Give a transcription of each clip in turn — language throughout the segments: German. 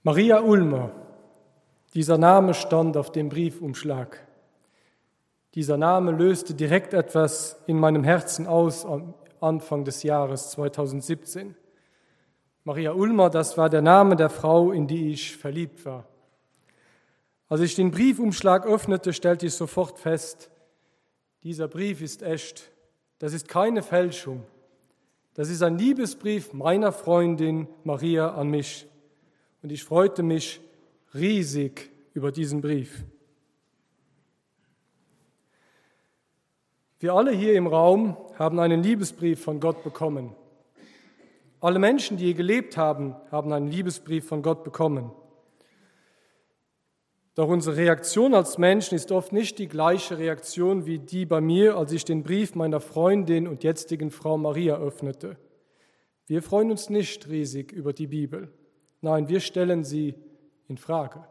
Maria Ulmer, dieser Name stand auf dem Briefumschlag. Dieser Name löste direkt etwas in meinem Herzen aus am Anfang des Jahres 2017. Maria Ulmer, das war der Name der Frau, in die ich verliebt war. Als ich den Briefumschlag öffnete, stellte ich sofort fest, dieser Brief ist echt, das ist keine Fälschung. Das ist ein Liebesbrief meiner Freundin Maria an mich. Und ich freute mich riesig über diesen Brief. Wir alle hier im Raum haben einen Liebesbrief von Gott bekommen. Alle Menschen, die hier gelebt haben, haben einen Liebesbrief von Gott bekommen. Doch unsere Reaktion als Menschen ist oft nicht die gleiche Reaktion wie die bei mir, als ich den Brief meiner Freundin und jetzigen Frau Maria öffnete. Wir freuen uns nicht riesig über die Bibel. Nein, wir stellen sie in Frage.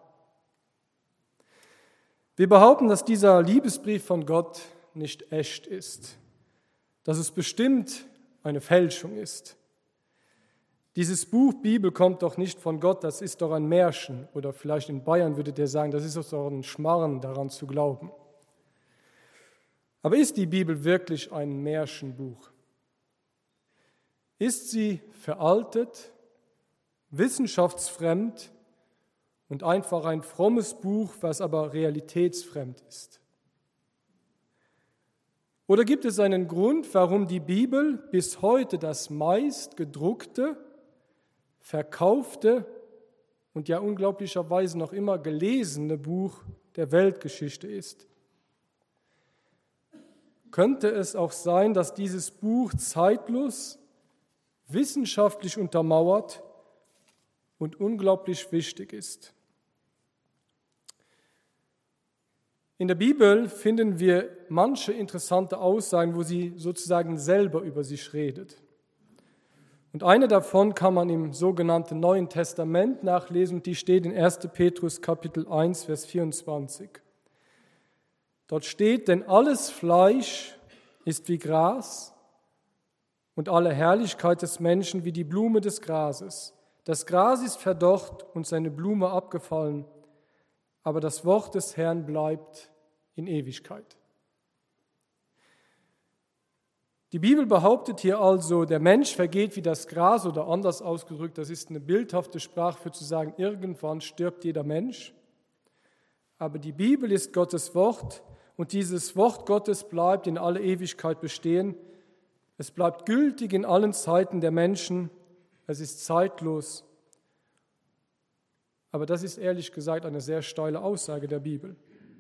Wir behaupten, dass dieser Liebesbrief von Gott nicht echt ist, dass es bestimmt eine Fälschung ist. Dieses Buch Bibel kommt doch nicht von Gott, das ist doch ein Märchen. Oder vielleicht in Bayern würde der sagen, das ist doch ein Schmarrn, daran zu glauben. Aber ist die Bibel wirklich ein Märchenbuch? Ist sie veraltet, wissenschaftsfremd und einfach ein frommes Buch, was aber realitätsfremd ist? Oder gibt es einen Grund, warum die Bibel bis heute das meist gedruckte, verkaufte und ja unglaublicherweise noch immer gelesene Buch der Weltgeschichte ist? Könnte es auch sein, dass dieses Buch zeitlos, wissenschaftlich untermauert und unglaublich wichtig ist? In der Bibel finden wir manche interessante Aussagen, wo sie sozusagen selber über sich redet. Und eine davon kann man im sogenannten Neuen Testament nachlesen, und die steht in 1. Petrus Kapitel 1, Vers 24. Dort steht, denn alles Fleisch ist wie Gras und alle Herrlichkeit des Menschen wie die Blume des Grases. Das Gras ist verdorrt und seine Blume abgefallen, aber das Wort des Herrn bleibt in Ewigkeit. Die Bibel behauptet hier also, der Mensch vergeht wie das Gras, oder anders ausgedrückt, das ist eine bildhafte Sprache für zu sagen, irgendwann stirbt jeder Mensch. Aber die Bibel ist Gottes Wort und dieses Wort Gottes bleibt in alle Ewigkeit bestehen. Es bleibt gültig in allen Zeiten der Menschen, es ist zeitlos. Aber das ist ehrlich gesagt eine sehr steile Aussage der Bibel.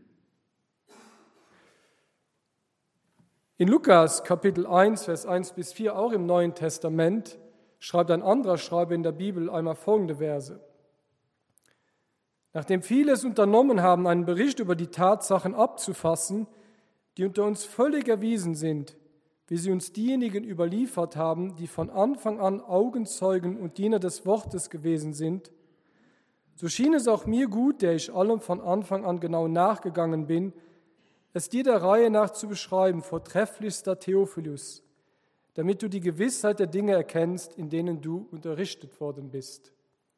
In Lukas Kapitel 1, Vers 1 bis 4, auch im Neuen Testament, schreibt ein anderer Schreiber in der Bibel einmal folgende Verse. Nachdem viele es unternommen haben, einen Bericht über die Tatsachen abzufassen, die unter uns völlig erwiesen sind, wie sie uns diejenigen überliefert haben, die von Anfang an Augenzeugen und Diener des Wortes gewesen sind, so schien es auch mir gut, der ich allem von Anfang an genau nachgegangen bin, es dir der Reihe nach zu beschreiben, vortrefflichster Theophilus, damit du die Gewissheit der Dinge erkennst, in denen du unterrichtet worden bist.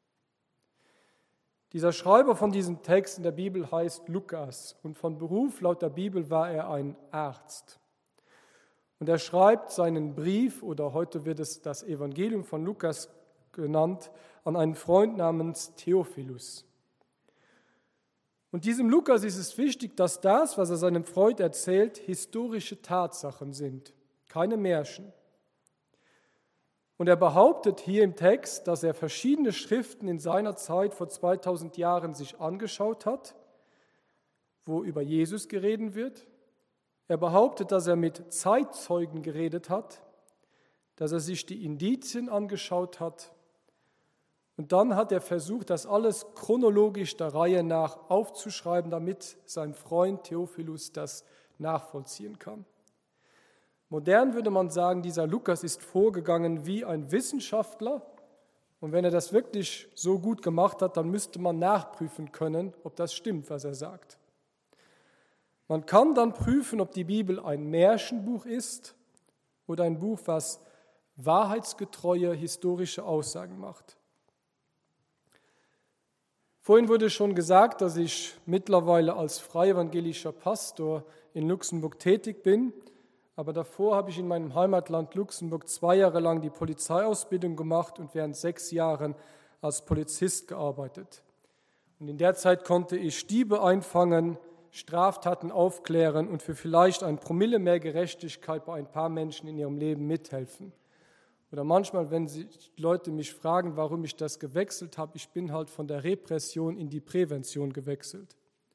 Dieser Schreiber von diesem Text in der Bibel heißt Lukas und von Beruf laut der Bibel war er ein Arzt. Und er schreibt seinen Brief, oder heute wird es das Evangelium von Lukas genannt, an einen Freund namens Theophilus. Und diesem Lukas ist es wichtig, dass das, was er seinem Freund erzählt, historische Tatsachen sind, keine Märchen. Und er behauptet hier im Text, dass er verschiedene Schriften in seiner Zeit vor 2000 Jahren sich angeschaut hat, wo über Jesus geredet wird. Er behauptet, dass er mit Zeitzeugen geredet hat, dass er sich die Indizien angeschaut hat. Und dann hat er versucht, das alles chronologisch der Reihe nach aufzuschreiben, damit sein Freund Theophilus das nachvollziehen kann. Modern würde man sagen, dieser Lukas ist vorgegangen wie ein Wissenschaftler. Und wenn er das wirklich so gut gemacht hat, dann müsste man nachprüfen können, ob das stimmt, was er sagt. Man kann dann prüfen, ob die Bibel ein Märchenbuch ist oder ein Buch, was wahrheitsgetreue historische Aussagen macht. Vorhin wurde schon gesagt, dass ich mittlerweile als freievangelischer Pastor in Luxemburg tätig bin. Aber davor habe ich in meinem Heimatland Luxemburg 2 Jahre lang die Polizeiausbildung gemacht und während 6 Jahren als Polizist gearbeitet. Und in der Zeit konnte ich Diebe einfangen, Straftaten aufklären und für vielleicht ein Promille mehr Gerechtigkeit bei ein paar Menschen in ihrem Leben mithelfen. Oder manchmal, wenn Leute mich fragen, warum ich das gewechselt habe, ich bin halt von der Repression in die Prävention gewechselt.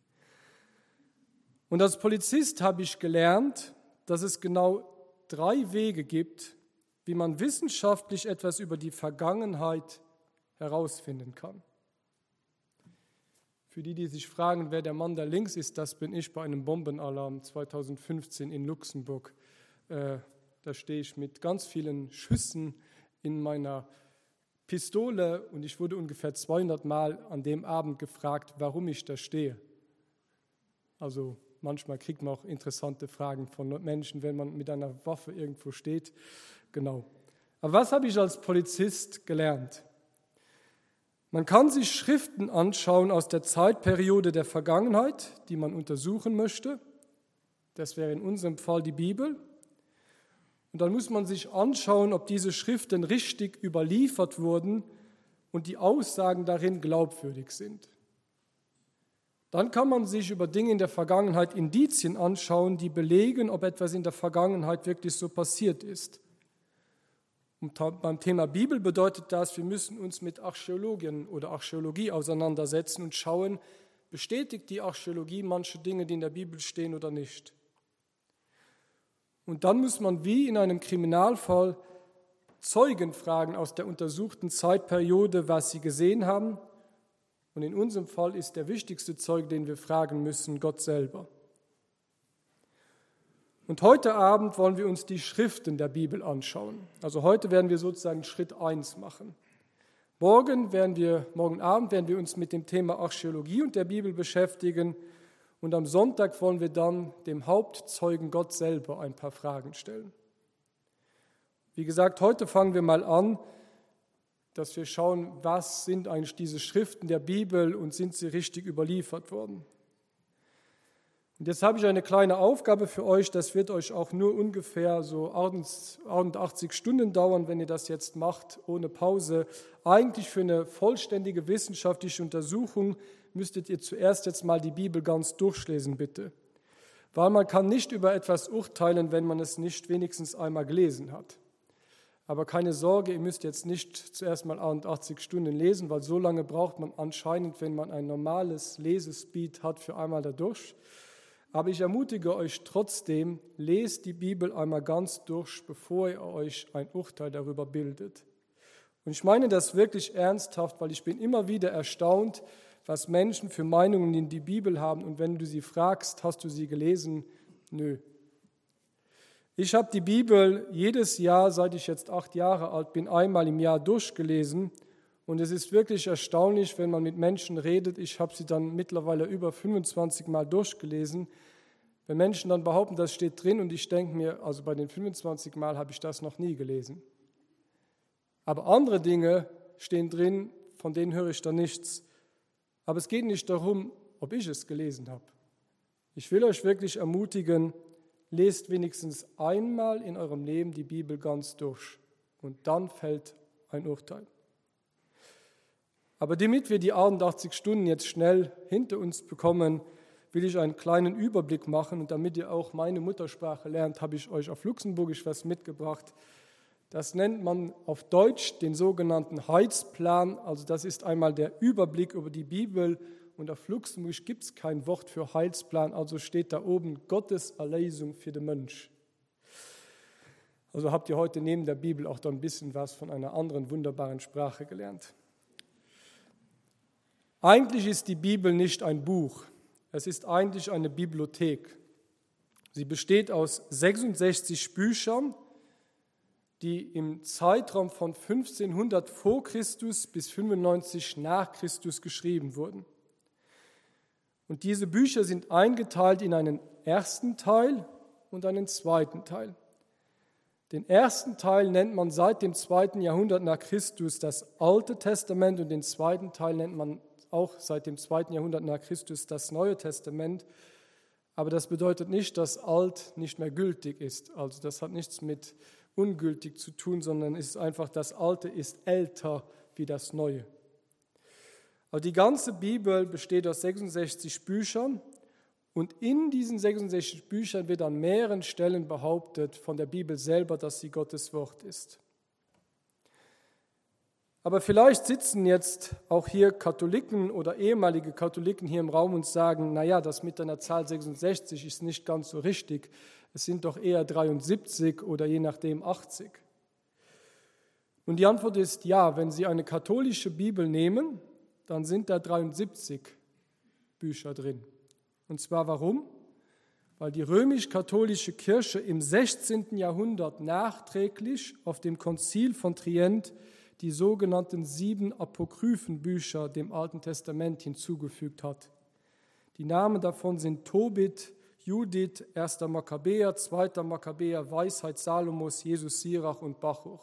Und als Polizist habe ich gelernt, dass es genau 3 Wege gibt, wie man wissenschaftlich etwas über die Vergangenheit herausfinden kann. Für die, die sich fragen, wer der Mann da links ist, das bin ich bei einem Bombenalarm 2015 in Luxemburg. Da stehe ich mit ganz vielen Schüssen in meiner Pistole und ich wurde ungefähr 200 Mal an dem Abend gefragt, warum ich da stehe. Also manchmal kriegt man auch interessante Fragen von Menschen, wenn man mit einer Waffe irgendwo steht. Genau. Aber was habe ich als Polizist gelernt? Man kann sich Schriften anschauen aus der Zeitperiode der Vergangenheit, die man untersuchen möchte. Das wäre in unserem Fall die Bibel. Und dann muss man sich anschauen, ob diese Schriften richtig überliefert wurden und die Aussagen darin glaubwürdig sind. Dann kann man sich über Dinge in der Vergangenheit Indizien anschauen, die belegen, ob etwas in der Vergangenheit wirklich so passiert ist. Und beim Thema Bibel bedeutet das, wir müssen uns mit Archäologien oder Archäologie auseinandersetzen und schauen, bestätigt die Archäologie manche Dinge, die in der Bibel stehen oder nicht. Und dann muss man wie in einem Kriminalfall Zeugen fragen aus der untersuchten Zeitperiode, was sie gesehen haben. Und in unserem Fall ist der wichtigste Zeuge, den wir fragen müssen, Gott selber. Und heute Abend wollen wir uns die Schriften der Bibel anschauen. Also heute werden wir sozusagen Schritt 1 machen. Morgen Abend werden wir uns mit dem Thema Archäologie und der Bibel beschäftigen. Und am Sonntag wollen wir dann dem Hauptzeugen Gott selber ein paar Fragen stellen. Wie gesagt, heute fangen wir mal an, dass wir schauen, was sind eigentlich diese Schriften der Bibel und sind sie richtig überliefert worden. Und jetzt habe ich eine kleine Aufgabe für euch, das wird euch auch nur ungefähr so 88 Stunden dauern, wenn ihr das jetzt macht, ohne Pause. Eigentlich für eine vollständige wissenschaftliche Untersuchung müsstet ihr zuerst jetzt mal die Bibel ganz durchlesen, bitte. Weil man kann nicht über etwas urteilen, wenn man es nicht wenigstens einmal gelesen hat. Aber keine Sorge, ihr müsst jetzt nicht zuerst mal 88 Stunden lesen, weil so lange braucht man anscheinend, wenn man ein normales Lesespeed hat, für einmal dadurch. Aber ich ermutige euch trotzdem, lest die Bibel einmal ganz durch, bevor ihr euch ein Urteil darüber bildet. Und ich meine das wirklich ernsthaft, weil ich bin immer wieder erstaunt, was Menschen für Meinungen in die Bibel haben. Und wenn du sie fragst, hast du sie gelesen? Nö. Ich habe die Bibel jedes Jahr, seit ich jetzt 8 Jahre alt bin, einmal im Jahr durchgelesen. Und es ist wirklich erstaunlich, wenn man mit Menschen redet. Ich habe sie dann mittlerweile über 25 Mal durchgelesen. Wenn Menschen dann behaupten, das steht drin und ich denke mir, also bei den 25 Mal habe ich das noch nie gelesen. Aber andere Dinge stehen drin, von denen höre ich dann nichts. Aber es geht nicht darum, ob ich es gelesen habe. Ich will euch wirklich ermutigen, lest wenigstens einmal in eurem Leben die Bibel ganz durch und dann fällt ein Urteil. Aber damit wir die 88 Stunden jetzt schnell hinter uns bekommen, will ich einen kleinen Überblick machen und damit ihr auch meine Muttersprache lernt, habe ich euch auf Luxemburgisch was mitgebracht. Das nennt man auf Deutsch den sogenannten Heilsplan, also das ist einmal der Überblick über die Bibel und auf Luxemburgisch gibt es kein Wort für Heilsplan, also steht da oben Gottes Erlösung für den Mensch. Also habt ihr heute neben der Bibel auch da ein bisschen was von einer anderen wunderbaren Sprache gelernt. Eigentlich ist die Bibel nicht ein Buch, es ist eigentlich eine Bibliothek. Sie besteht aus 66 Büchern, die im Zeitraum von 1500 vor Christus bis 95 nach Christus geschrieben wurden. Und diese Bücher sind eingeteilt in einen ersten Teil und einen zweiten Teil. Den ersten Teil nennt man seit dem 2. Jahrhundert nach Christus das Alte Testament und den zweiten Teil nennt man auch seit dem 2. Jahrhundert nach Christus das Neue Testament. Aber das bedeutet nicht, dass alt nicht mehr gültig ist. Also das hat nichts mit ungültig zu tun, sondern es ist einfach, das Alte ist älter wie das Neue. Also die ganze Bibel besteht aus 66 Büchern und in diesen 66 Büchern wird an mehreren Stellen behauptet von der Bibel selber, dass sie Gottes Wort ist. Aber vielleicht sitzen jetzt auch hier Katholiken oder ehemalige Katholiken hier im Raum und sagen, naja, das mit einer Zahl 66 ist nicht ganz so richtig. Es sind doch eher 73 oder je nachdem 80. Und die Antwort ist ja, wenn Sie eine katholische Bibel nehmen, dann sind da 73 Bücher drin. Und zwar warum? Weil die römisch-katholische Kirche im 16. Jahrhundert nachträglich auf dem Konzil von Trient die sogenannten 7 Apokryphenbücher dem Alten Testament hinzugefügt hat. Die Namen davon sind Tobit, Judith, 1. Makkabäer, 2. Makkabäer, Weisheit Salomos, Jesus Sirach und Bachuch.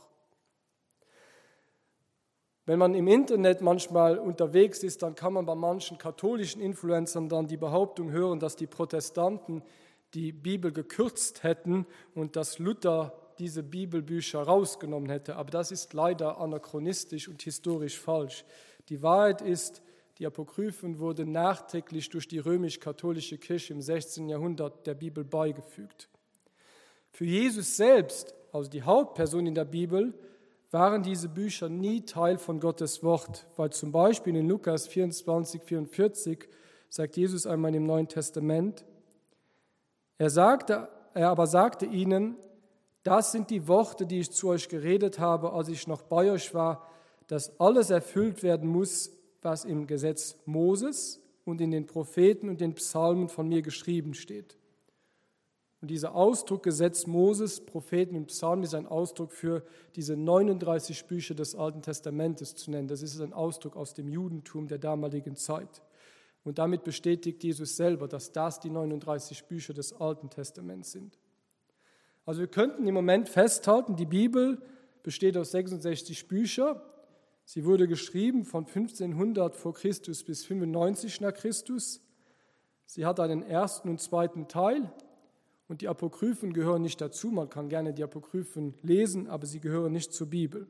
Wenn man im Internet manchmal unterwegs ist, dann kann man bei manchen katholischen Influencern dann die Behauptung hören, dass die Protestanten die Bibel gekürzt hätten und dass Luther diese Bibelbücher rausgenommen hätte. Aber das ist leider anachronistisch und historisch falsch. Die Wahrheit ist, die Apokryphen wurden nachträglich durch die römisch-katholische Kirche im 16. Jahrhundert der Bibel beigefügt. Für Jesus selbst, also die Hauptperson in der Bibel, waren diese Bücher nie Teil von Gottes Wort, weil zum Beispiel in Lukas 24, 44 sagt Jesus einmal im Neuen Testament, er aber sagte ihnen, das sind die Worte, die ich zu euch geredet habe, als ich noch bei euch war, dass alles erfüllt werden muss, was im Gesetz Moses und in den Propheten und den Psalmen von mir geschrieben steht. Und dieser Ausdruck Gesetz Moses, Propheten und Psalmen ist ein Ausdruck für diese 39 Bücher des Alten Testamentes zu nennen. Das ist ein Ausdruck aus dem Judentum der damaligen Zeit. Und damit bestätigt Jesus selber, dass das die 39 Bücher des Alten Testaments sind. Also wir könnten im Moment festhalten, die Bibel besteht aus 66 Büchern. Sie wurde geschrieben von 1500 vor Christus bis 95 nach Christus. Sie hat einen ersten und zweiten Teil und die Apokryphen gehören nicht dazu. Man kann gerne die Apokryphen lesen, aber sie gehören nicht zur Bibel.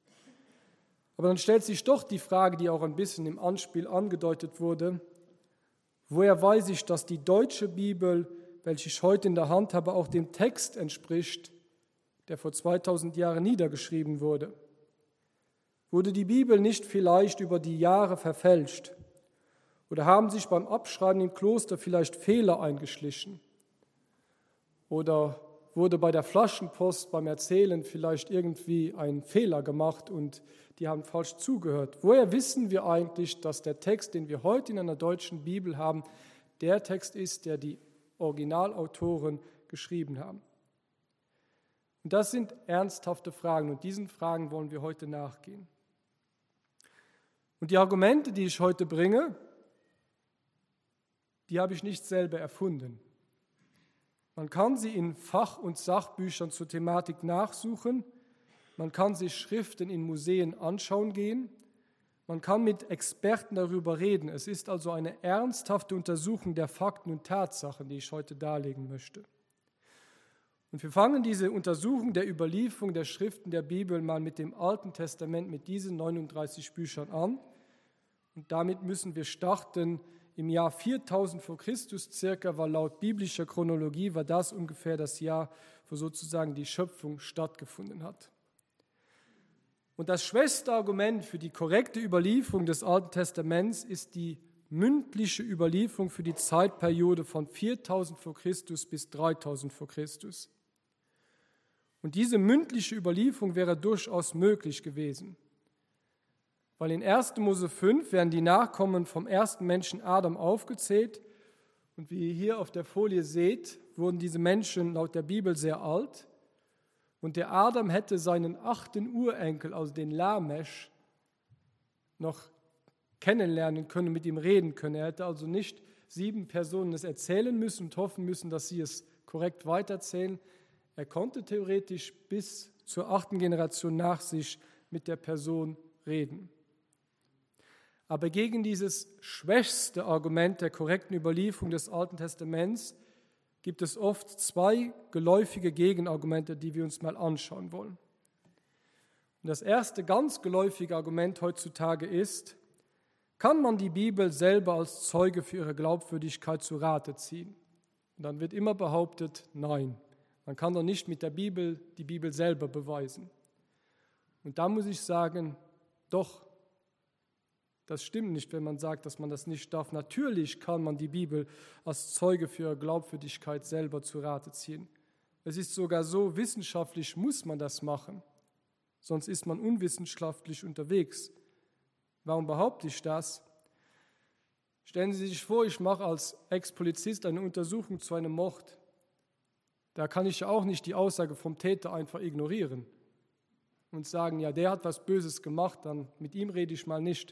Aber dann stellt sich doch die Frage, die auch ein bisschen im Anspiel angedeutet wurde, woher weiß ich, dass die deutsche Bibel, welche ich heute in der Hand habe, auch dem Text entspricht, der vor 2000 Jahren niedergeschrieben wurde? Wurde die Bibel nicht vielleicht über die Jahre verfälscht? Oder haben sich beim Abschreiben im Kloster vielleicht Fehler eingeschlichen? Oder wurde bei der Flaschenpost beim Erzählen vielleicht irgendwie ein Fehler gemacht und die haben falsch zugehört? Woher wissen wir eigentlich, dass der Text, den wir heute in einer deutschen Bibel haben, der Text ist, der die Originalautoren geschrieben haben? Und das sind ernsthafte Fragen und diesen Fragen wollen wir heute nachgehen. Und die Argumente, die ich heute bringe, die habe ich nicht selber erfunden. Man kann sie in Fach- und Sachbüchern zur Thematik nachsuchen, man kann sich Schriften in Museen anschauen gehen, man kann mit Experten darüber reden. Es ist also eine ernsthafte Untersuchung der Fakten und Tatsachen, die ich heute darlegen möchte. Und wir fangen diese Untersuchung der Überlieferung der Schriften der Bibel mal mit dem Alten Testament, mit diesen 39 Büchern an. Und damit müssen wir starten im Jahr 4000 vor Christus circa, weil laut biblischer Chronologie war das ungefähr das Jahr, wo sozusagen die Schöpfung stattgefunden hat. Und das schwächste Argument für die korrekte Überlieferung des Alten Testaments ist die mündliche Überlieferung für die Zeitperiode von 4000 vor Christus bis 3000 vor Christus. Und diese mündliche Überlieferung wäre durchaus möglich gewesen, weil in 1. Mose 5 werden die Nachkommen vom ersten Menschen Adam aufgezählt und wie ihr hier auf der Folie seht, wurden diese Menschen laut der Bibel sehr alt und der Adam hätte seinen 8. Urenkel, also den Lamesch, noch kennenlernen können, mit ihm reden können. Er hätte also nicht 7 Personen es erzählen müssen und hoffen müssen, dass sie es korrekt weitererzählen. Er konnte theoretisch bis zur 8. Generation nach sich mit der Person reden. Aber gegen dieses schwächste Argument der korrekten Überlieferung des Alten Testaments gibt es oft zwei geläufige Gegenargumente, die wir uns mal anschauen wollen. Und das erste ganz geläufige Argument heutzutage ist: Kann man die Bibel selber als Zeuge für ihre Glaubwürdigkeit zu Rate ziehen? Und dann wird immer behauptet, nein, man kann doch nicht mit der Bibel die Bibel selber beweisen. Und da muss ich sagen, doch, das stimmt nicht, wenn man sagt, dass man das nicht darf. Natürlich kann man die Bibel als Zeuge für ihre Glaubwürdigkeit selber zu Rate ziehen. Es ist sogar so, wissenschaftlich muss man das machen, sonst ist man unwissenschaftlich unterwegs. Warum behaupte ich das? Stellen Sie sich vor, ich mache als Ex-Polizist eine Untersuchung zu einem Mord. Da kann ich ja auch nicht die Aussage vom Täter einfach ignorieren und sagen, ja, der hat was Böses gemacht, dann mit ihm rede ich mal nicht.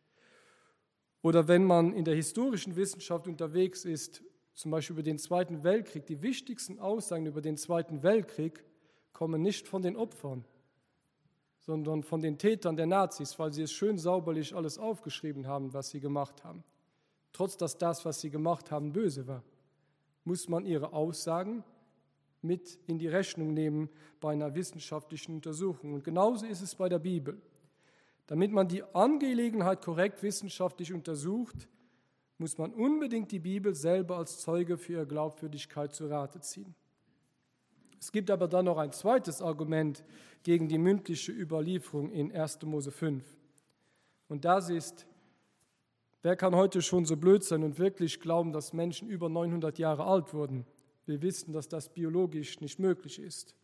Oder wenn man in der historischen Wissenschaft unterwegs ist, zum Beispiel über den Zweiten Weltkrieg, die wichtigsten Aussagen über den Zweiten Weltkrieg kommen nicht von den Opfern, sondern von den Tätern der Nazis, weil sie es schön sauberlich alles aufgeschrieben haben, was sie gemacht haben. Trotz dass das, was sie gemacht haben, böse war, muss man ihre Aussagen mit in die Rechnung nehmen bei einer wissenschaftlichen Untersuchung. Und genauso ist es bei der Bibel. Damit man die Angelegenheit korrekt wissenschaftlich untersucht, muss man unbedingt die Bibel selber als Zeuge für ihre Glaubwürdigkeit zu Rate ziehen. Es gibt aber dann noch ein zweites Argument gegen die mündliche Überlieferung in 1. Mose 5. Und das ist: Wer kann heute schon so blöd sein und wirklich glauben, dass Menschen über 900 Jahre alt wurden? Wir wissen, dass das biologisch nicht möglich ist.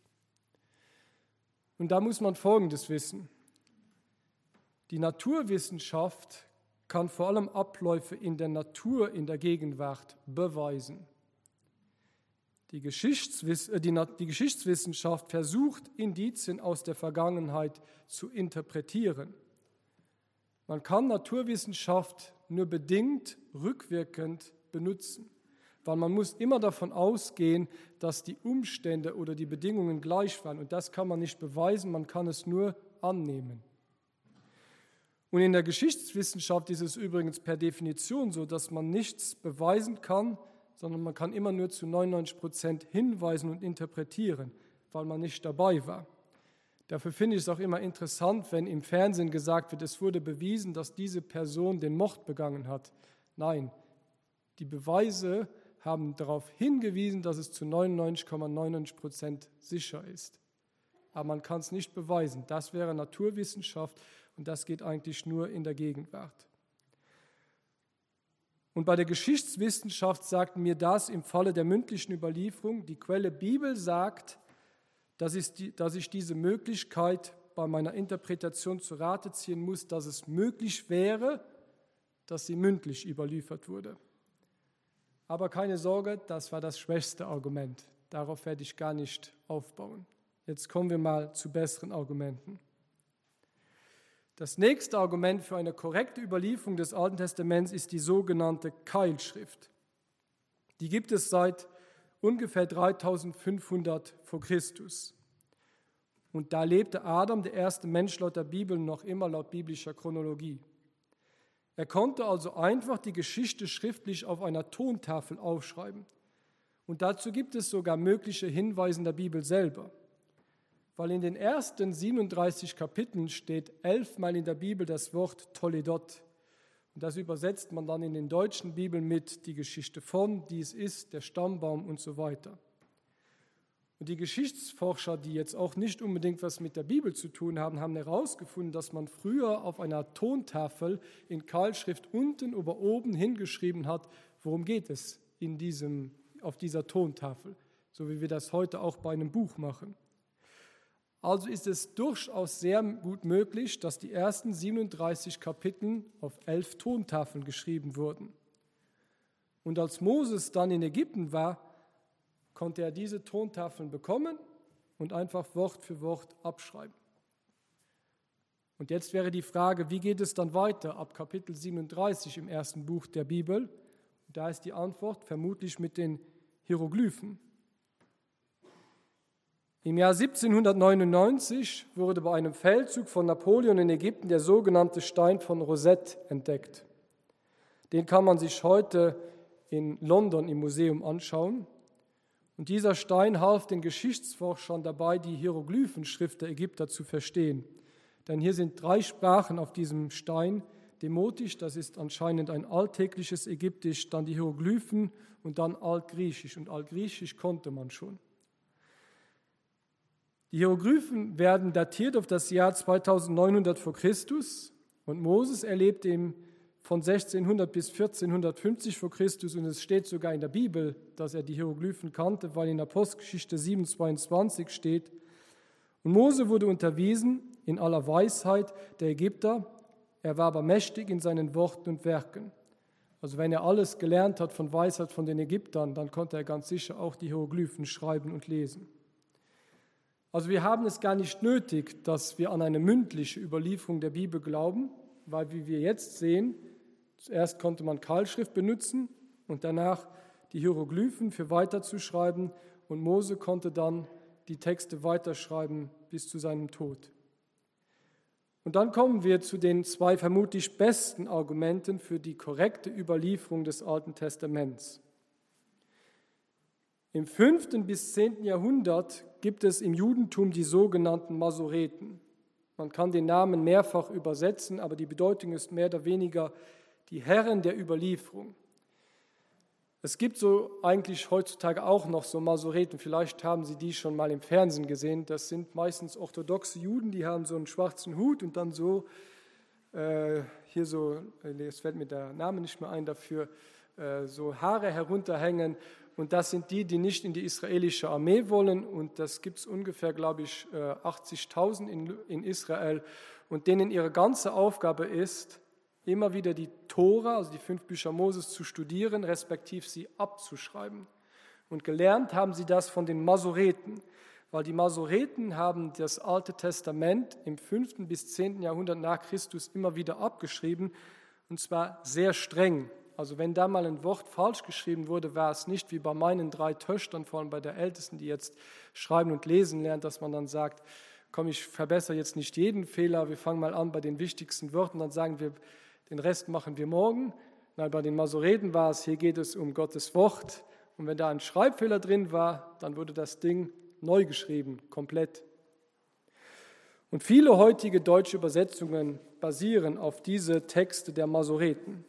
Und da muss man Folgendes wissen: Die Naturwissenschaft kann vor allem Abläufe in der Natur in der Gegenwart beweisen. Die Geschichtswissenschaft versucht, Indizien aus der Vergangenheit zu interpretieren. Man kann Naturwissenschaft nur bedingt rückwirkend benutzen, weil man muss immer davon ausgehen, dass die Umstände oder die Bedingungen gleich waren. Und das kann man nicht beweisen, man kann es nur annehmen. Und in der Geschichtswissenschaft ist es übrigens per Definition so, dass man nichts beweisen kann, sondern man kann immer nur zu 99% hinweisen und interpretieren, weil man nicht dabei war. Dafür finde ich es auch immer interessant, wenn im Fernsehen gesagt wird, es wurde bewiesen, dass diese Person den Mord begangen hat. Nein, die Beweise haben darauf hingewiesen, dass es zu 99,99% sicher ist. Aber man kann es nicht beweisen. Das wäre Naturwissenschaft und das geht eigentlich nur in der Gegenwart. Und bei der Geschichtswissenschaft sagt mir das im Falle der mündlichen Überlieferung, die Quelle Bibel sagt, dass ich diese Möglichkeit bei meiner Interpretation zu Rate ziehen muss, dass es möglich wäre, dass sie mündlich überliefert wurde. Aber keine Sorge, das war das schwächste Argument. Darauf werde ich gar nicht aufbauen. Jetzt kommen wir mal zu besseren Argumenten. Das nächste Argument für eine korrekte Überlieferung des Alten Testaments ist die sogenannte Keilschrift. Die gibt es seit ungefähr 3500 vor Christus. Und da lebte Adam, der erste Mensch laut der Bibel, noch immer laut biblischer Chronologie. Er konnte also einfach die Geschichte schriftlich auf einer Tontafel aufschreiben. Und dazu gibt es sogar mögliche Hinweise in der Bibel selber. Weil in den ersten 37 Kapiteln steht 11-mal in der Bibel das Wort Toledot. Und das übersetzt man dann in den deutschen Bibeln mit die Geschichte von, dies ist, der Stammbaum und so weiter. Und die Geschichtsforscher, die jetzt auch nicht unbedingt was mit der Bibel zu tun haben, haben herausgefunden, dass man früher auf einer Tontafel in Keilschrift unten oder oben hingeschrieben hat, worum geht es auf dieser Tontafel, so wie wir das heute auch bei einem Buch machen. Also ist es durchaus sehr gut möglich, dass die ersten 37 Kapitel auf 11 Tontafeln geschrieben wurden. Und als Moses dann in Ägypten war, konnte er diese Tontafeln bekommen und einfach Wort für Wort abschreiben. Und jetzt wäre die Frage, wie geht es dann weiter ab Kapitel 37 im ersten Buch der Bibel? Und da ist die Antwort vermutlich mit den Hieroglyphen. Im Jahr 1799 wurde bei einem Feldzug von Napoleon in Ägypten der sogenannte Stein von Rosette entdeckt. Den kann man sich heute in London im Museum anschauen. Und dieser Stein half den Geschichtsforschern dabei, die Hieroglyphenschrift der Ägypter zu verstehen. Denn hier sind 3 Sprachen auf diesem Stein. Demotisch, das ist anscheinend ein alltägliches Ägyptisch, dann die Hieroglyphen und dann Altgriechisch. Und Altgriechisch konnte man schon. Die Hieroglyphen werden datiert auf das Jahr 2900 vor Christus und Moses erlebte von 1600 bis 1450 vor Christus und es steht sogar in der Bibel, dass er die Hieroglyphen kannte, weil in Apostelgeschichte 7,22 steht. Und Mose wurde unterwiesen in aller Weisheit der Ägypter, er war aber mächtig in seinen Worten und Werken. Also wenn er alles gelernt hat von Weisheit von den Ägyptern, dann konnte er ganz sicher auch die Hieroglyphen schreiben und lesen. Also wir haben es gar nicht nötig, dass wir an eine mündliche Überlieferung der Bibel glauben, weil wie wir jetzt sehen, zuerst konnte man Keilschrift benutzen und danach die Hieroglyphen für weiterzuschreiben und Mose konnte dann die Texte weiterschreiben bis zu seinem Tod. Und dann kommen wir zu den 2 vermutlich besten Argumenten für die korrekte Überlieferung des Alten Testaments. Im 5. bis 10. Jahrhundert gibt es im Judentum die sogenannten Masoreten. Man kann den Namen mehrfach übersetzen, aber die Bedeutung ist mehr oder weniger die Herren der Überlieferung. Es gibt so eigentlich heutzutage auch noch so Masoreten, vielleicht haben Sie die schon mal im Fernsehen gesehen. Das sind meistens orthodoxe Juden, die haben so einen schwarzen Hut und dann so, hier so, es fällt mir der Name nicht mehr ein dafür, so Haare herunterhängen. Und das sind die, die nicht in die israelische Armee wollen. Und das gibt es ungefähr, glaube ich, 80.000 in Israel. Und denen ihre ganze Aufgabe ist, immer wieder die Tora, also die 5 Bücher Moses, zu studieren, respektive sie abzuschreiben. Und gelernt haben sie das von den Masoreten, weil die Masoreten haben das Alte Testament im 5. bis 10. Jahrhundert nach Christus immer wieder abgeschrieben, und zwar sehr streng. Also wenn da mal ein Wort falsch geschrieben wurde, war es nicht wie bei meinen 3 Töchtern, vor allem bei der Ältesten, die jetzt schreiben und lesen lernt, dass man dann sagt, komm, ich verbessere jetzt nicht jeden Fehler, wir fangen mal an bei den wichtigsten Wörtern, dann sagen wir, den Rest machen wir morgen. Nein, bei den Masoreten war es, hier geht es um Gottes Wort. Und wenn da ein Schreibfehler drin war, dann wurde das Ding neu geschrieben, komplett. Und viele heutige deutsche Übersetzungen basieren auf diese Texte der Masoreten.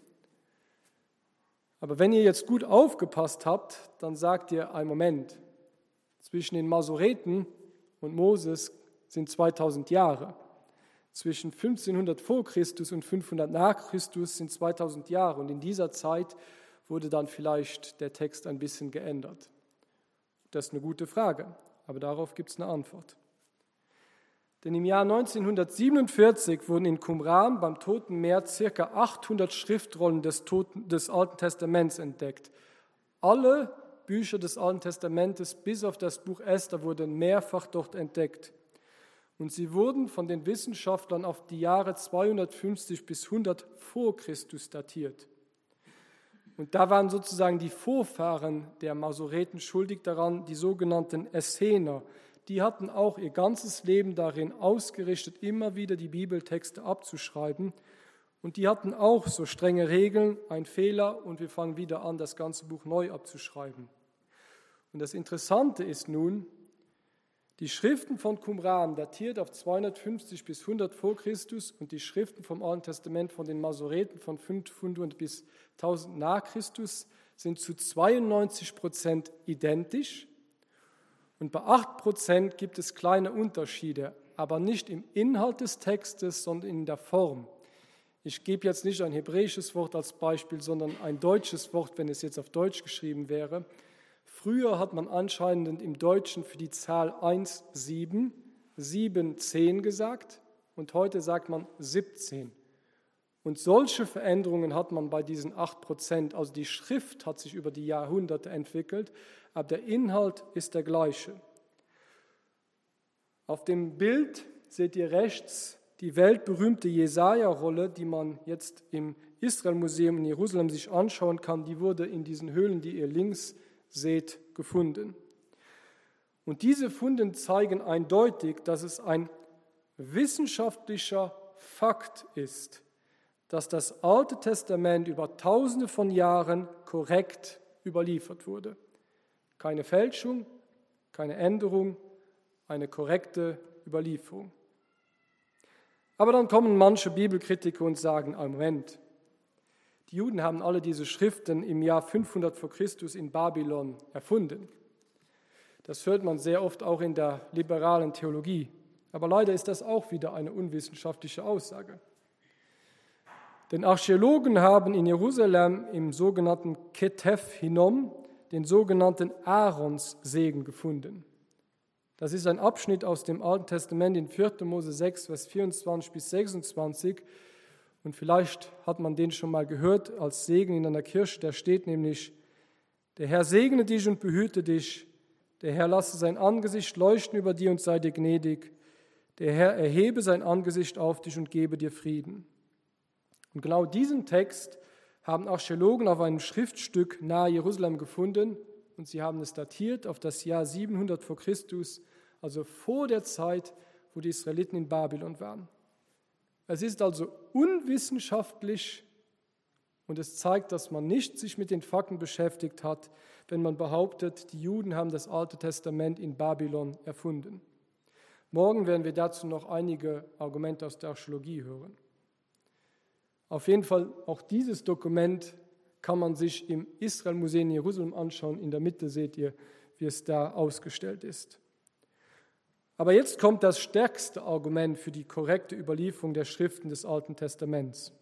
Aber wenn ihr jetzt gut aufgepasst habt, dann sagt ihr, einen Moment, zwischen den Masoreten und Moses sind 2000 Jahre. Zwischen 1500 vor Christus und 500 nach Christus sind 2000 Jahre. Und in dieser Zeit wurde dann vielleicht der Text ein bisschen geändert. Das ist eine gute Frage, aber darauf gibt es eine Antwort. Denn im Jahr 1947 wurden in Qumran beim Toten Meer ca. 800 Schriftrollen des Alten Testaments entdeckt. Alle Bücher des Alten Testamentes bis auf das Buch Esther wurden mehrfach dort entdeckt. Und sie wurden von den Wissenschaftlern auf die Jahre 250 bis 100 vor Christus datiert. Und da waren sozusagen die Vorfahren der Masoreten schuldig daran, die sogenannten Essener. Die hatten auch ihr ganzes Leben darin ausgerichtet, immer wieder die Bibeltexte abzuschreiben. Und die hatten auch so strenge Regeln, ein Fehler und wir fangen wieder an, das ganze Buch neu abzuschreiben. Und das Interessante ist nun, die Schriften von Qumran, datiert auf 250 bis 100 vor Christus, und die Schriften vom Alten Testament von den Masoreten von 500 bis 1000 nach Christus sind zu 92% identisch. Und bei 8% gibt es kleine Unterschiede, aber nicht im Inhalt des Textes, sondern in der Form. Ich gebe jetzt nicht ein hebräisches Wort als Beispiel, sondern ein deutsches Wort, wenn es jetzt auf Deutsch geschrieben wäre. Früher hat man anscheinend im Deutschen für die Zahl 1, 7, 7, 10 gesagt und heute sagt man 17. Und solche Veränderungen hat man bei diesen 8%. Also die Schrift hat sich über die Jahrhunderte entwickelt, aber der Inhalt ist der gleiche. Auf dem Bild seht ihr rechts die weltberühmte Jesaja-Rolle, die man jetzt im Israel-Museum in Jerusalem sich anschauen kann. Die wurde in diesen Höhlen, die ihr links seht, gefunden. Und diese Funde zeigen eindeutig, dass es ein wissenschaftlicher Fakt ist, dass das Alte Testament über Tausende von Jahren korrekt überliefert wurde. Keine Fälschung, keine Änderung, eine korrekte Überlieferung. Aber dann kommen manche Bibelkritiker und sagen, Moment, die Juden haben alle diese Schriften im Jahr 500 vor Christus in Babylon erfunden. Das hört man sehr oft auch in der liberalen Theologie. Aber leider ist das auch wieder eine unwissenschaftliche Aussage. Denn Archäologen haben in Jerusalem im sogenannten Ketef Hinnom den sogenannten Aarons-Segen gefunden. Das ist ein Abschnitt aus dem Alten Testament in 4. Mose 6, Vers 24 bis 26. Und vielleicht hat man den schon mal gehört als Segen in einer Kirche. Da steht nämlich, der Herr segne dich und behüte dich. Der Herr lasse sein Angesicht leuchten über dir und sei dir gnädig. Der Herr erhebe sein Angesicht auf dich und gebe dir Frieden. Und genau diesen Text haben Archäologen auf einem Schriftstück nahe Jerusalem gefunden und sie haben es datiert auf das Jahr 700 vor Christus, also vor der Zeit, wo die Israeliten in Babylon waren. Es ist also unwissenschaftlich und es zeigt, dass man nicht sich mit den Fakten beschäftigt hat, wenn man behauptet, die Juden haben das Alte Testament in Babylon erfunden. Morgen werden wir dazu noch einige Argumente aus der Archäologie hören. Auf jeden Fall, auch dieses Dokument kann man sich im Israel-Museum in Jerusalem anschauen. In der Mitte seht ihr, wie es da ausgestellt ist. Aber jetzt kommt das stärkste Argument für die korrekte Überlieferung der Schriften des Alten Testaments.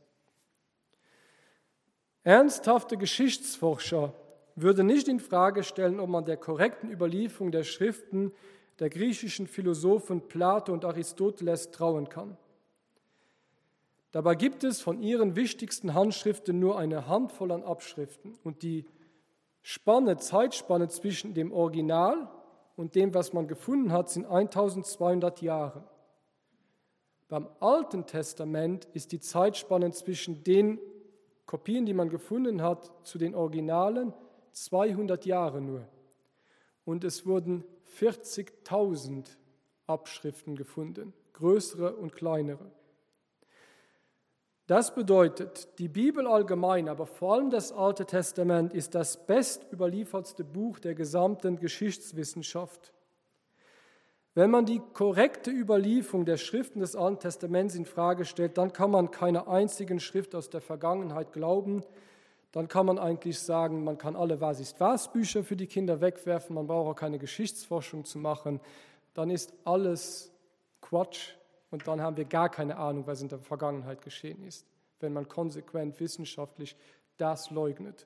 Ernsthafte Geschichtsforscher würden nicht in Frage stellen, ob man der korrekten Überlieferung der Schriften der griechischen Philosophen Plato und Aristoteles trauen kann. Dabei gibt es von ihren wichtigsten Handschriften nur eine Handvoll an Abschriften und die Zeitspanne zwischen dem Original und dem, was man gefunden hat, sind 1200 Jahre. Beim Alten Testament ist die Zeitspanne zwischen den Kopien, die man gefunden hat, zu den Originalen 200 Jahre nur. Und es wurden 40.000 Abschriften gefunden, größere und kleinere. Das bedeutet, die Bibel allgemein, aber vor allem das Alte Testament ist das bestüberliefertste Buch der gesamten Geschichtswissenschaft. Wenn man die korrekte Überlieferung der Schriften des Alten Testaments in Frage stellt, dann kann man keiner einzigen Schrift aus der Vergangenheit glauben. Dann kann man eigentlich sagen, man kann alle Was-ist-was-Bücher für die Kinder wegwerfen, man braucht auch keine Geschichtsforschung zu machen. Dann ist alles Quatsch. Und dann haben wir gar keine Ahnung, was in der Vergangenheit geschehen ist, wenn man konsequent wissenschaftlich das leugnet.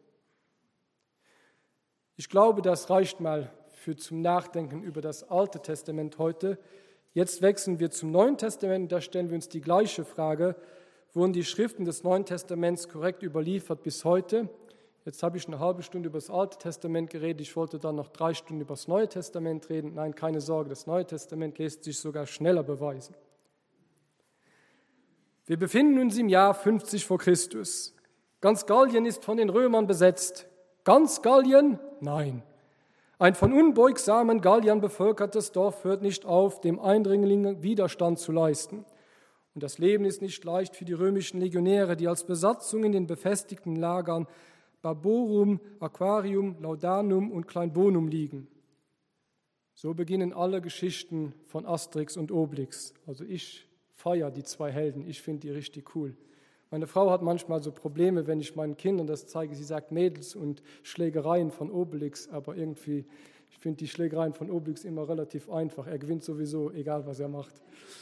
Ich glaube, das reicht mal zum Nachdenken über das Alte Testament heute. Jetzt wechseln wir zum Neuen Testament. Da stellen wir uns die gleiche Frage. Wurden die Schriften des Neuen Testaments korrekt überliefert bis heute? Jetzt habe ich eine halbe Stunde über das Alte Testament geredet. Ich wollte dann noch 3 Stunden über das Neue Testament reden. Nein, keine Sorge, das Neue Testament lässt sich sogar schneller beweisen. Wir befinden uns im Jahr 50 vor Christus. Ganz Gallien ist von den Römern besetzt. Ganz Gallien? Nein. Ein von unbeugsamen Galliern bevölkertes Dorf hört nicht auf, dem Eindringlingen Widerstand zu leisten. Und das Leben ist nicht leicht für die römischen Legionäre, die als Besatzung in den befestigten Lagern Barborum, Aquarium, Laudanum und Kleinbonum liegen. So beginnen alle Geschichten von Asterix und Obelix. Also ich feiere die 2 Helden, ich finde die richtig cool. Meine Frau hat manchmal so Probleme, wenn ich meinen Kindern das zeige. Sie sagt Mädels und Schlägereien von Obelix, aber irgendwie, ich finde die Schlägereien von Obelix immer relativ einfach. Er gewinnt sowieso, egal was er macht.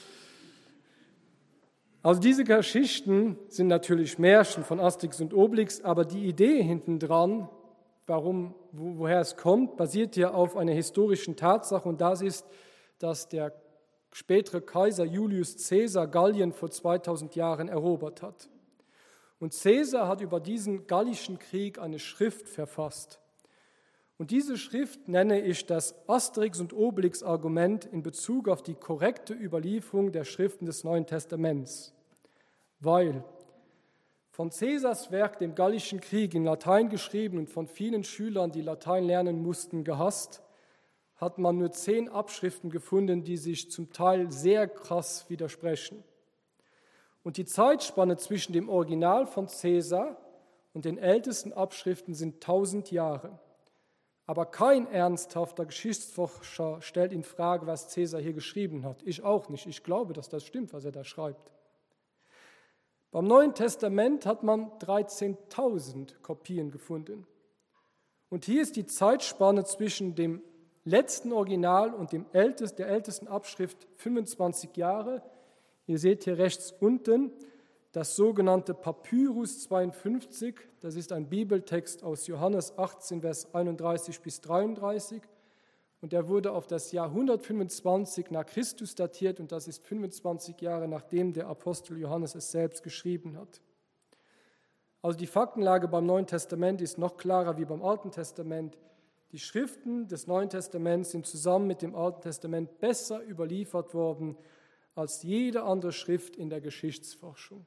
Also diese Geschichten sind natürlich Märchen von Asterix und Obelix, aber die Idee hintendran, woher es kommt, basiert ja auf einer historischen Tatsache und das ist, dass der spätere Kaiser Julius Caesar Gallien vor 2000 Jahren erobert hat. Und Caesar hat über diesen Gallischen Krieg eine Schrift verfasst. Und diese Schrift nenne ich das Asterix- und Obelix-Argument in Bezug auf die korrekte Überlieferung der Schriften des Neuen Testaments. Weil von Caesars Werk, dem Gallischen Krieg, in Latein geschrieben und von vielen Schülern, die Latein lernen mussten, gehasst, hat man nur 10 Abschriften gefunden, die sich zum Teil sehr krass widersprechen. Und die Zeitspanne zwischen dem Original von Caesar und den ältesten Abschriften sind 1000 Jahre. Aber kein ernsthafter Geschichtsforscher stellt in Frage, was Caesar hier geschrieben hat. Ich auch nicht. Ich glaube, dass das stimmt, was er da schreibt. Beim Neuen Testament hat man 13.000 Kopien gefunden. Und hier ist die Zeitspanne zwischen dem letzten Original und der ältesten Abschrift 25 Jahre. Ihr seht hier rechts unten das sogenannte Papyrus 52. Das ist ein Bibeltext aus Johannes 18, Vers 31 bis 33. Und der wurde auf das Jahr 125 nach Christus datiert und das ist 25 Jahre nachdem der Apostel Johannes es selbst geschrieben hat. Also die Faktenlage beim Neuen Testament ist noch klarer wie beim Alten Testament. Die Schriften des Neuen Testaments sind zusammen mit dem Alten Testament besser überliefert worden als jede andere Schrift in der Geschichtsforschung.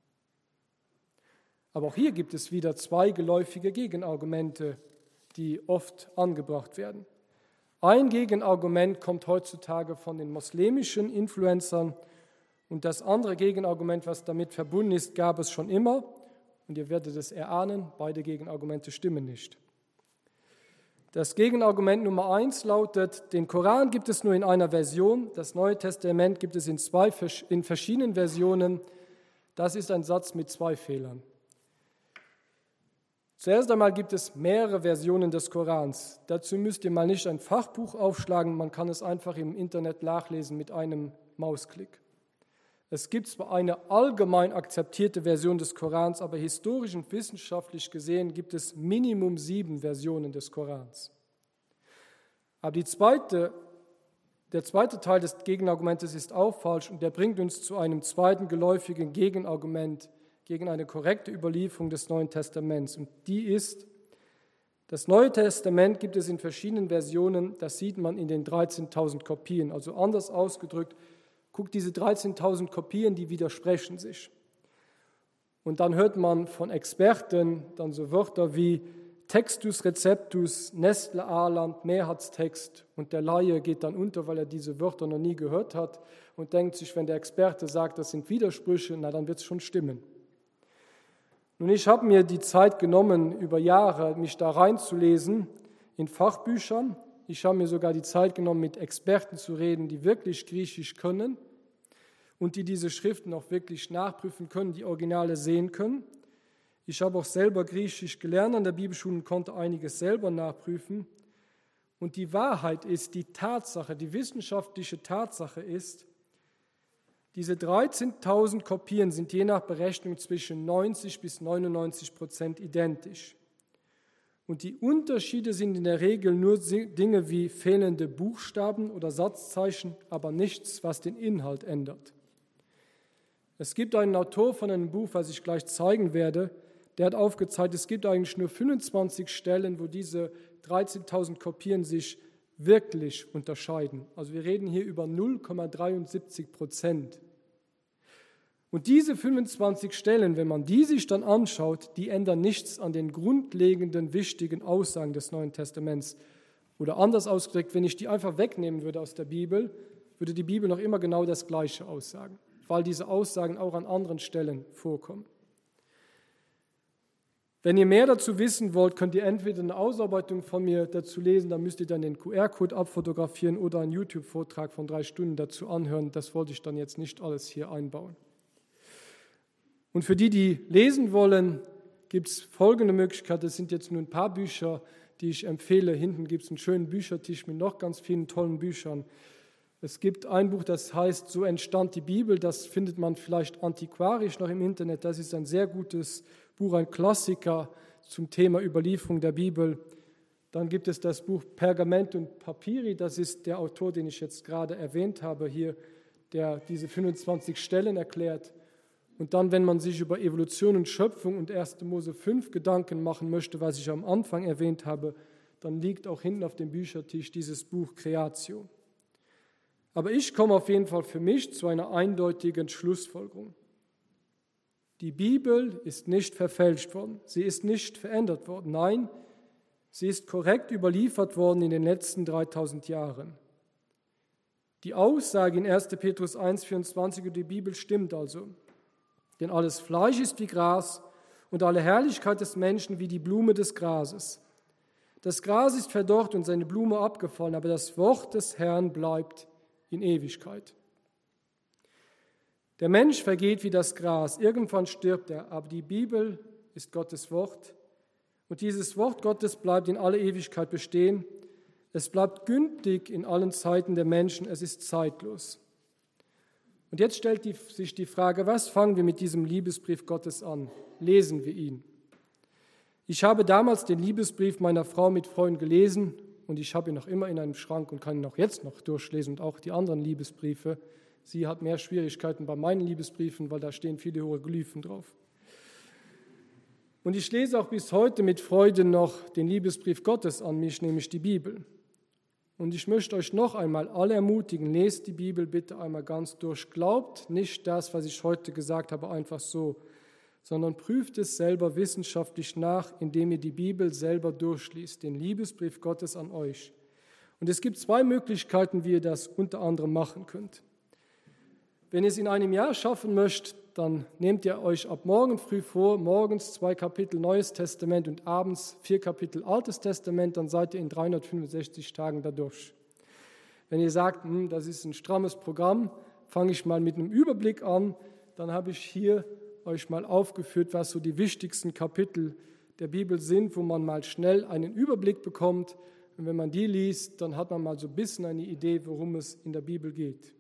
Aber auch hier gibt es wieder 2 geläufige Gegenargumente, die oft angebracht werden. Ein Gegenargument kommt heutzutage von den muslimischen Influencern und das andere Gegenargument, was damit verbunden ist, gab es schon immer. Und ihr werdet es erahnen, beide Gegenargumente stimmen nicht. Das Gegenargument Nummer 1 lautet, den Koran gibt es nur in einer Version, das Neue Testament gibt es in verschiedenen Versionen. Das ist ein Satz mit 2 Fehlern. Zuerst einmal gibt es mehrere Versionen des Korans. Dazu müsst ihr mal nicht ein Fachbuch aufschlagen, man kann es einfach im Internet nachlesen mit einem Mausklick. Es gibt zwar eine allgemein akzeptierte Version des Korans, aber historisch und wissenschaftlich gesehen gibt es Minimum 7 Versionen des Korans. Aber der zweite Teil des Gegenargumentes ist auch falsch und der bringt uns zu einem zweiten geläufigen Gegenargument gegen eine korrekte Überlieferung des Neuen Testaments. Und die ist, das Neue Testament gibt es in verschiedenen Versionen, das sieht man in den 13.000 Kopien. Also anders ausgedrückt, guckt diese 13.000 Kopien, die widersprechen sich. Und dann hört man von Experten dann so Wörter wie Textus Receptus, Nestle Aland, Mehrheitstext und der Laie geht dann unter, weil er diese Wörter noch nie gehört hat und denkt sich, wenn der Experte sagt, das sind Widersprüche, na dann wird es schon stimmen. Nun, ich habe mir die Zeit genommen, über Jahre mich da reinzulesen in Fachbüchern. Ich habe mir sogar die Zeit genommen, mit Experten zu reden, die wirklich Griechisch können und die diese Schriften auch wirklich nachprüfen können, die Originale sehen können. Ich habe auch selber Griechisch gelernt an der Bibelschule und konnte einiges selber nachprüfen. Und die Wahrheit ist, die Tatsache, die wissenschaftliche Tatsache ist, diese 13.000 Kopien sind je nach Berechnung zwischen 90 bis 99% identisch. Und die Unterschiede sind in der Regel nur Dinge wie fehlende Buchstaben oder Satzzeichen, aber nichts, was den Inhalt ändert. Es gibt einen Autor von einem Buch, was ich gleich zeigen werde, der hat aufgezeigt, es gibt eigentlich nur 25 Stellen, wo diese 13.000 Kopien sich wirklich unterscheiden. Also wir reden hier über 0,73%. Und diese 25 Stellen, wenn man die sich dann anschaut, die ändern nichts an den grundlegenden, wichtigen Aussagen des Neuen Testaments. Oder anders ausgedrückt, wenn ich die einfach wegnehmen würde aus der Bibel, würde die Bibel noch immer genau das Gleiche aussagen, weil diese Aussagen auch an anderen Stellen vorkommen. Wenn ihr mehr dazu wissen wollt, könnt ihr entweder eine Ausarbeitung von mir dazu lesen, dann müsst ihr dann den QR-Code abfotografieren oder einen YouTube-Vortrag von 3 Stunden dazu anhören. Das wollte ich dann jetzt nicht alles hier einbauen. Und für die, die lesen wollen, gibt es folgende Möglichkeit. Das sind jetzt nur ein paar Bücher, die ich empfehle. Hinten gibt es einen schönen Büchertisch mit noch ganz vielen tollen Büchern. Es gibt ein Buch, das heißt So entstand die Bibel. Das findet man vielleicht antiquarisch noch im Internet. Das ist ein sehr gutes Buch, ein Klassiker zum Thema Überlieferung der Bibel. Dann gibt es das Buch Pergament und Papyri. Das ist der Autor, den ich jetzt gerade erwähnt habe hier, der diese 25 Stellen erklärt. Und dann, wenn man sich über Evolution und Schöpfung und 1. Mose 5 Gedanken machen möchte, was ich am Anfang erwähnt habe, dann liegt auch hinten auf dem Büchertisch dieses Buch Creatio. Aber ich komme auf jeden Fall für mich zu einer eindeutigen Schlussfolgerung. Die Bibel ist nicht verfälscht worden, sie ist nicht verändert worden. Nein, Sie ist korrekt überliefert worden in den letzten 3000 Jahren. Die Aussage in 1. Petrus 1,24 über die Bibel stimmt also. Denn alles Fleisch ist wie Gras und alle Herrlichkeit des Menschen wie die Blume des Grases. Das Gras ist verdorrt und seine Blume abgefallen, aber das Wort des Herrn bleibt in Ewigkeit. Der Mensch vergeht wie das Gras, irgendwann stirbt er, aber die Bibel ist Gottes Wort und dieses Wort Gottes bleibt in alle Ewigkeit bestehen. Es bleibt gültig in allen Zeiten der Menschen, es ist zeitlos. Und jetzt stellt sich die Frage, was fangen wir mit diesem Liebesbrief Gottes an? Lesen wir ihn. Ich habe damals den Liebesbrief meiner Frau mit Freuden gelesen und ich habe ihn noch immer in einem Schrank und kann ihn auch jetzt noch durchlesen und auch die anderen Liebesbriefe. Sie hat mehr Schwierigkeiten bei meinen Liebesbriefen, weil da stehen viele Hieroglyphen drauf. Und ich lese auch bis heute mit Freude noch den Liebesbrief Gottes an mich, nämlich die Bibel. Und ich möchte euch noch einmal alle ermutigen, lest die Bibel bitte einmal ganz durch. Glaubt nicht das, was ich heute gesagt habe, einfach so, sondern prüft es selber wissenschaftlich nach, indem ihr die Bibel selber durchliest, den Liebesbrief Gottes an euch. Und es gibt zwei Möglichkeiten, wie ihr das unter anderem machen könnt. Wenn ihr es in einem Jahr schaffen möchtet, dann nehmt ihr euch ab morgen früh vor, morgens 2 Kapitel Neues Testament und abends 4 Kapitel Altes Testament, dann seid ihr in 365 Tagen dadurch. Wenn ihr sagt, das ist ein strammes Programm, fange ich mal mit einem Überblick an, dann habe ich hier euch mal aufgeführt, was so die wichtigsten Kapitel der Bibel sind, wo man mal schnell einen Überblick bekommt. Und wenn man die liest, dann hat man mal so ein bisschen eine Idee, worum es in der Bibel geht.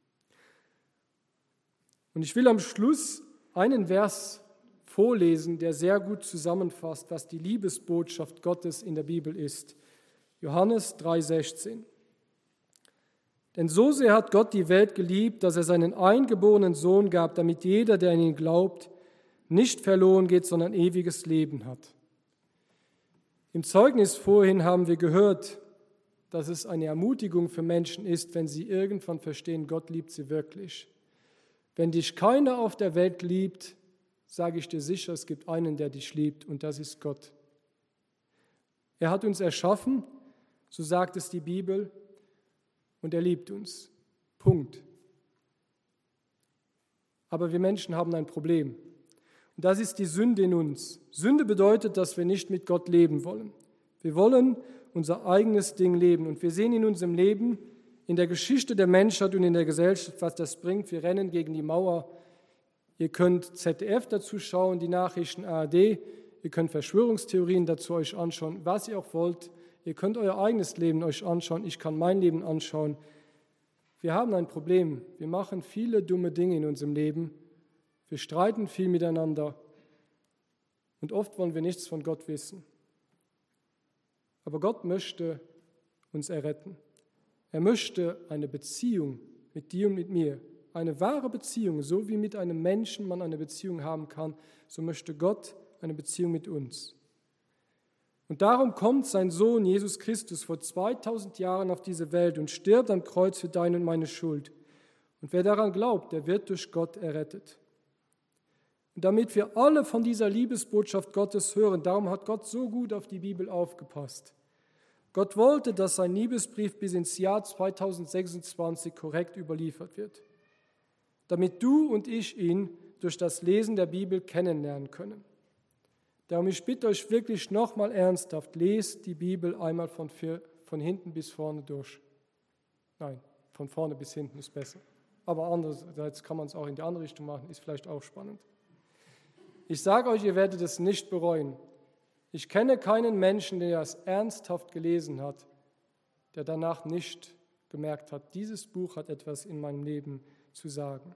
Und ich will am Schluss einen Vers vorlesen, der sehr gut zusammenfasst, was die Liebesbotschaft Gottes in der Bibel ist. Johannes 3,16. Denn so sehr hat Gott die Welt geliebt, dass er seinen eingeborenen Sohn gab, damit jeder, der an ihn glaubt, nicht verloren geht, sondern ewiges Leben hat. Im Zeugnis vorhin haben wir gehört, dass es eine Ermutigung für Menschen ist, wenn sie irgendwann verstehen, Gott liebt sie wirklich. Wenn dich keiner auf der Welt liebt, sage ich dir sicher, es gibt einen, der dich liebt, und das ist Gott. Er hat uns erschaffen, so sagt es die Bibel, und er liebt uns. Punkt. Aber wir Menschen haben ein Problem. Und das ist die Sünde in uns. Sünde bedeutet, dass wir nicht mit Gott leben wollen. Wir wollen unser eigenes Ding leben. Und wir sehen in unserem Leben, in der Geschichte der Menschheit und in der Gesellschaft, was das bringt. Wir rennen gegen die Mauer. Ihr könnt ZDF dazu schauen, die Nachrichten ARD. Ihr könnt Verschwörungstheorien dazu euch anschauen, was ihr auch wollt. Ihr könnt euer eigenes Leben euch anschauen. Ich kann mein Leben anschauen. Wir haben ein Problem. Wir machen viele dumme Dinge in unserem Leben. Wir streiten viel miteinander. Und oft wollen wir nichts von Gott wissen. Aber Gott möchte uns erretten. Er möchte eine Beziehung mit dir und mit mir. Eine wahre Beziehung, so wie mit einem Menschen man eine Beziehung haben kann, so möchte Gott eine Beziehung mit uns. Und darum kommt sein Sohn Jesus Christus vor 2000 Jahren auf diese Welt und stirbt am Kreuz für deine und meine Schuld. Und wer daran glaubt, der wird durch Gott errettet. Und damit wir alle von dieser Liebesbotschaft Gottes hören, darum hat Gott so gut auf die Bibel aufgepasst. Gott wollte, dass sein Liebesbrief bis ins Jahr 2026 korrekt überliefert wird, damit du und ich ihn durch das Lesen der Bibel kennenlernen können. Darum ich bitte euch wirklich nochmal ernsthaft, lest die Bibel einmal von hinten bis vorne durch. Nein, von vorne bis hinten ist besser. Aber andererseits kann man es auch in die andere Richtung machen, ist vielleicht auch spannend. Ich sage euch, ihr werdet es nicht bereuen. Ich kenne keinen Menschen, der es ernsthaft gelesen hat, der danach nicht gemerkt hat, dieses Buch hat etwas in meinem Leben zu sagen.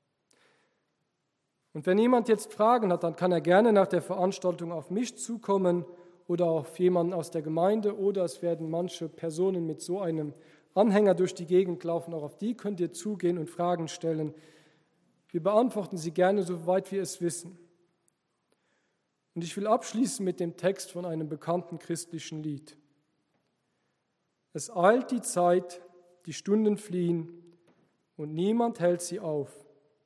Und wenn jemand jetzt Fragen hat, dann kann er gerne nach der Veranstaltung auf mich zukommen oder auf jemanden aus der Gemeinde, oder es werden manche Personen mit so einem Anhänger durch die Gegend laufen, auch auf die könnt ihr zugehen und Fragen stellen. Wir beantworten sie gerne, soweit wir es wissen. Und ich will abschließen mit dem Text von einem bekannten christlichen Lied. Es eilt die Zeit, die Stunden fliehen und niemand hält sie auf.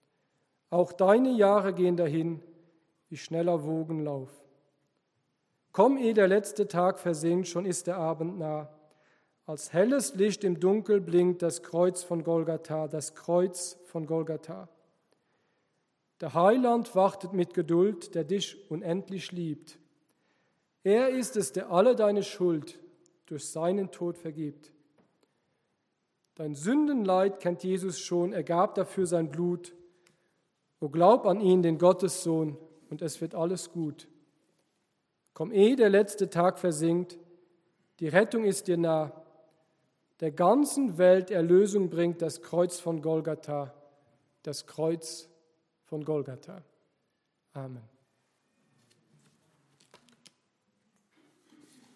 Auch deine Jahre gehen dahin, wie schneller Wogenlauf. Komm, ehe der letzte Tag versinkt, schon ist der Abend nah. Als helles Licht im Dunkel blinkt das Kreuz von Golgatha, das Kreuz von Golgatha. Der Heiland wartet mit Geduld, der dich unendlich liebt. Er ist es, der alle deine Schuld durch seinen Tod vergibt. Dein Sündenleid kennt Jesus schon, er gab dafür sein Blut. O glaub an ihn, den Gottessohn, und es wird alles gut. Komm, ehe der letzte Tag versinkt, die Rettung ist dir nah. Der ganzen Welt Erlösung bringt das Kreuz von Golgatha, das Kreuz von Golgatha. Amen.